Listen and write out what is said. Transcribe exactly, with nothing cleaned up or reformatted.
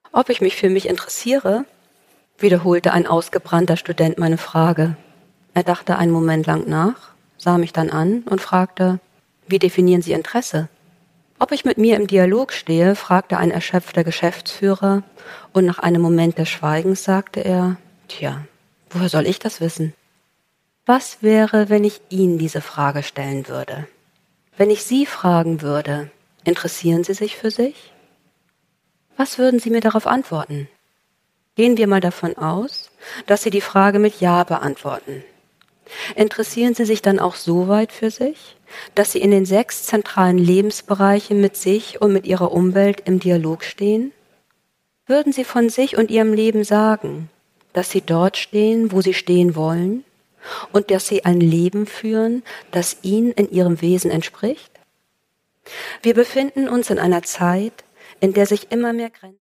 Ob ich mich für mich interessiere? Wiederholte ein ausgebrannter Student meine Frage. Er dachte einen Moment lang nach, sah mich dann an und fragte, wie definieren Sie Interesse? Ob ich mit mir im Dialog stehe, fragte ein erschöpfter Geschäftsführer, und nach einem Moment des Schweigens sagte er, tja, woher soll ich das wissen? Was wäre, wenn ich Ihnen diese Frage stellen würde? Wenn ich Sie fragen würde, interessieren Sie sich für sich? Was würden Sie mir darauf antworten? Gehen wir mal davon aus, dass Sie die Frage mit Ja beantworten. Interessieren Sie sich dann auch so weit für sich, dass Sie in den sechs zentralen Lebensbereichen mit sich und mit Ihrer Umwelt im Dialog stehen? Würden Sie von sich und Ihrem Leben sagen, dass Sie dort stehen, wo Sie stehen wollen, und dass Sie ein Leben führen, das Ihnen in Ihrem Wesen entspricht? Wir befinden uns in einer Zeit, in der sich immer mehr Grenzen